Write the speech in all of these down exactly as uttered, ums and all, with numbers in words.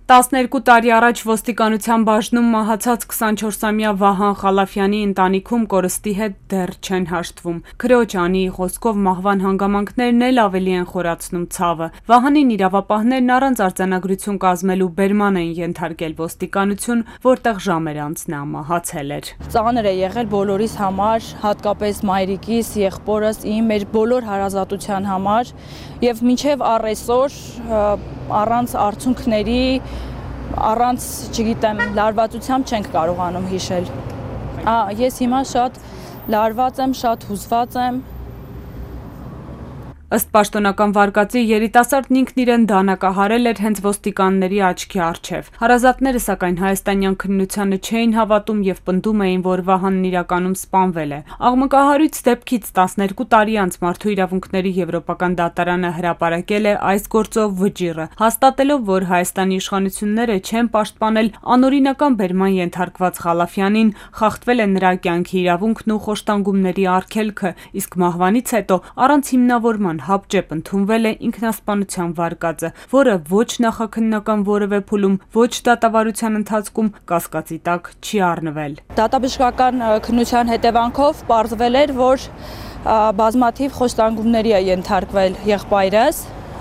տասներկու տարի առաջ ոստիկանության բաժնում մահացած քսանչորսամյա Վահան Խալաֆյանի ընտանիքում կորստի հետ դեռ չեն հաշտվում։ Քրոջ Անիի խոսքով մահվան հանգամանքներն էլ ավելի են խորացնում ցավը։ Վահանին իրավապահներն առանց արձանագրություն կազմելու բերման են ենթարկել ոստիկանություն, որտեղ ժամեր անց նա մահացել էր։ Ծանր է եղել բոլորիս համար, հատկապես մայրիկիս, եղբորս, իմ, մեր բոլոր հարազատության համար, եւ մինչեւ առեսօր առանց արդյունքների, առանց, չգիտեմ, լարվածությամբ չենք կարողանում հիշել։ Ես հիմա շատ լարված եմ, շատ հուզված եմ։ Ըստ պաշտոնական վարկածի երիտասարդն ինքն իրեն դանակահարել էր հենց ոստիկանների աչքի առջև։ Հարազատները սակայն հայաստանյան քննությանը չէին հավատում եւ պնդում էին, որ Վահանն իրականում սպանվել է։ Աղմկահարույց դեպքից տասներկու տարի անց Մարդու իրավունքների եվրոպական դատարանը հրապարակել է այս գործով վճիռը, հաստատելով, որ Հայաստանի իշխանությունները չեն պաշտպանել անօրինական բերման ենթարկված Խալաֆյանին, խախտվել է նրա կյանքի իրավունքն ու խոշտանգումների արգելքը, իսկ մահվանից հետո առանց հիմնավորման հապճեպ ընդունվել է ինքնասպանության վարկածը, որը ոչ նախաքննական որևէ փուլում, ոչ դատավարության ընթացքում կասկածի տակ չի առնվել։ Դատաբժշկական քննության հետևանքով պարզվել էր, որ բազմաթիվ խոշտանգումների է ենթարկվել եղբայրս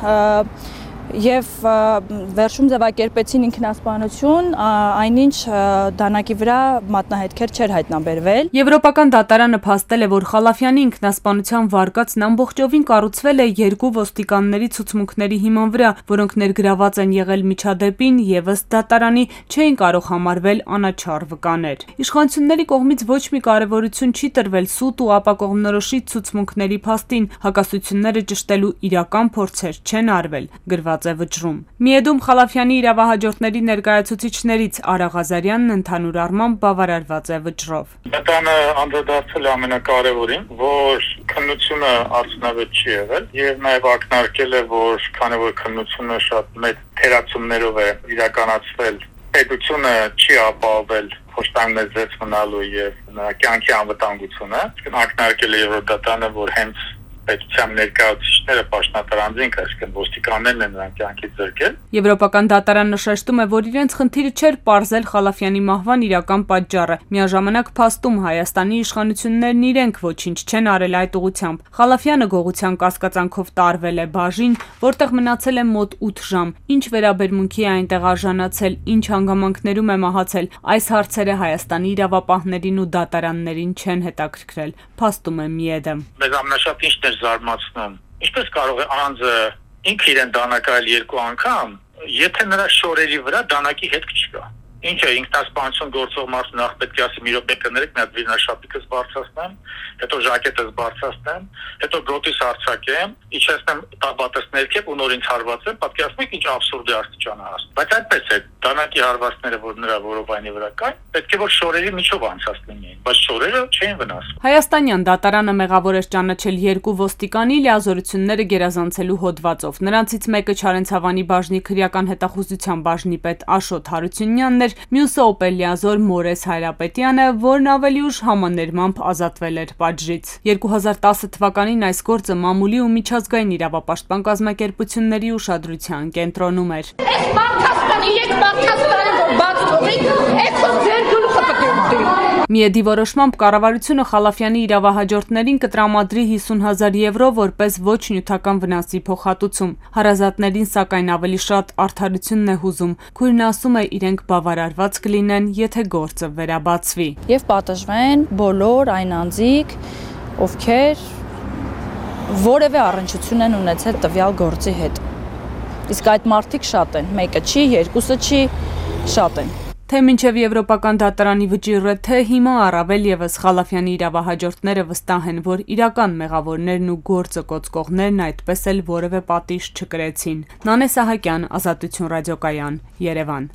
եւ վերջում ձևակերպեցին ինքնասպանություն, այնինչ դանակի վրա մատնահետքեր չէր հայտնաբերվել։ Եվրոպական դատարանը փաստել է, որ Խալաֆյանի ինքնասպանության վարկածն ամբողջովին կառուցվել է երկու ոստիկանների ցուցմունքների հիման վրա, որոնք ներգրաված են եղել միջադեպին եւ ըստ դատարանի չէին կարող համարվել անաչառ վկաներ։ Իշխանությունների կողմից ոչ մի կարևորություն չի տրվել սուտ ու ապակողմնորոշիչ ցուցմունքների փաստին, հակասությունները ճշտելու իրական փորձեր չեն արվել, գրված է վճռում։ Միեդում Խալաֆյանի իրավահաջորդների ներկայացուցիչներից Արա Ղազարյանն ընդհանուր առմամբ բավարարված է վճռով։ Դատարանը անդրադարձել է ամենակարևորին, որ քննությունը արդյունավետ չի եղել եւ նաեւ ակնարկել է, որ քանի որ քննությունը շատ մեծ թերացումներով է իրականացվել, պետությունը չի ապահովել խոշտանգներ ձեռք մնալու եւ նրա կյանքի անվտանգությունը, ակնարկել է Եվրոդատարանը, որ հենց պետության ներկայացուցիչները պաշտոնատարանձին, այսինքն ոստիկաններն են նրան կյանքից զրկել։ Եվրոպական դատարանը նշում է, որ իրենց խնդիրը չէր պարզել Խալաֆյանի մահվան իրական պատճառը։ Միաժամանակ փաստում Հայաստանի իշխանություններն իրենք ոչինչ չեն արել այդ ուղղությամբ։ Խալաֆյանը գողության կասկածանքով տարվել է բաժին, որտեղ մնացել է մոտ ութ ժամ։ Ինչ վերաբերմունքի է այնտեղ արժանացել, ինչ հանգամանքներում է մահացել, այս հարցերը Հայաստանի իրավապահներին ու դատարաններին չեն հետաքրքրել, փաստում է Միեդը։ Մեզ ամենաշատ ինչն է զարմացնում, ինչպես կարող է անձը ինքը իրեն դանակայել երկու անգամ, եթե նրա շորերի վրա դանակի հետք չկա։ Ինչ է ինքնասպանություն գործող մարդը նախ պետք է ասի՝ մի րոպե կներեք, մի հատ վիրնաշապիկս բարձրացնեմ, հետո ժակետս բարձրացնեմ, հետո գոտիս արձակեմ, իջեցնեմ տաբատս ներքև ու նորից հարվածեմ, պատկերացնում եք ինչ աբսուրդի աստիճան է հասնում։ Բայց այդպես է, դանակի հարվածները, որ նրա որովայնի վրա կային, պետք է որ շորերի միջով անցածնեին, բայց շորերը չէին վնասվում։ Հայաստանյան դատարանը մեղավոր էր ճանաչել երկու ոստիկանի լիազորությունները գերազանցելու հոդվածով։ Նրանցից մեկը Չարենցավանի բաժնի քրեական հետախուզության բաժնի պետ Աշոտ Հարությունյանն էր, մյուսը օպերլիազոր Մորես Հայրապետյանը, որն ավելի ուշ համաներմամբ ազատվել էր պատժից։ երկու հազար տասը թվականին այս գործը մամուլի ու միջազգային իրավապաշտպան կազմակերպությունների ուշադրության կենտրոնում էր։ Միեդի որոշմամբ կառավարությունը Խալաֆյանի իրավահաջորդներին կտրամադրի հիսուն հազար եվրո որպես ոչ նյութական վնասի փոխհատուցում։ Հարազատներին սակայն ավելի շատ արդարությունն է հուզում։ Քույրն ասում է, իրենք բավարարված կլինեն, եթե գործը վերաբացվի։ Եվ պատժվեն բոլոր այն անձիկ, ովքեր որևէ առնչություն են ունեցել տվյալ գործի հետ։ Իսկ այդ մարդիկ շատ են, մեկը չի, երկուսը չի, շատ են։ Թե մինչև Եվրոպական դատարանի վճիռը, թե հիմա առավել եւս Խալաֆյանի իրավահաջորդները վստահ են, որ իրական մեղավորներն ու գործը կոծկողներն այդպես էլ որևէ պատիժ չկրեցին։ Նանե Սահակյան, Ազատություն ռադիոկայան, Երևան։